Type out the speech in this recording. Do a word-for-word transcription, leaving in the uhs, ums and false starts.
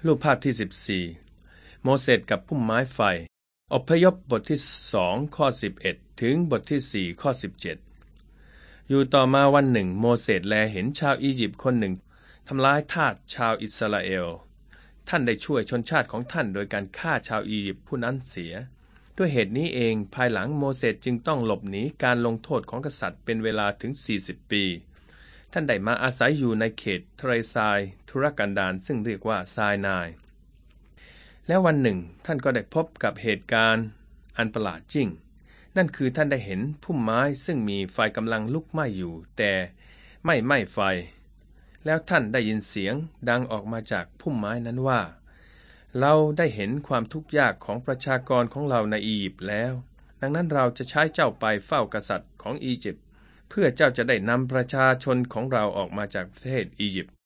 รูปภาพที่สิบสี่โมเสสกับพุ่มไม้ไฟอพยพบทที่สองข้อสิบเอ็ดถึงบทที่สี่ข้อสิบเจ็ดอยู่ต่อมาวันหนึ่งโมเสสแลเห็นชาวอียิปต์คนหนึ่งทำร้ายทาสชาวอิสราเอลท่านได้ช่วยชนชาติของท่านโดยการฆ่าชาวอียิปต์ผู้นั้นเสียด้วยเหตุนี้เองภายหลังโมเสสจึงต้องหลบหนีการลงโทษของกษัตริย์เป็นเวลาถึงสี่สิบปีท่านได้มาอาศัยอยู่ในเขตทะเลทรายทุรกันดารซึ่งเรียกว่าไซนายแล้ววันหนึ่งท่านก็ได้พบกับเหตุการณ์อันประหลาดยิ่งนั่นคือท่านได้เห็นพุ่มไม้ซึ่งมีไฟกำลังลุกไหม้อยู่แต่ไม่ไหม้ไฟแล้วท่านได้ยินเสียงดังออกมาจากพุ่มไม้นั้นว่าเราได้เห็นความทุกข์ยากของประชากรของเราในอียิปต์แล้วดังนั้นเราจะใช้เจ้าไปเฝ้ากษัตริย์ของอียิปต์เพื่อเจ้าจะได้นำประชาชนของเราออกมาจากประเทศอียิปต์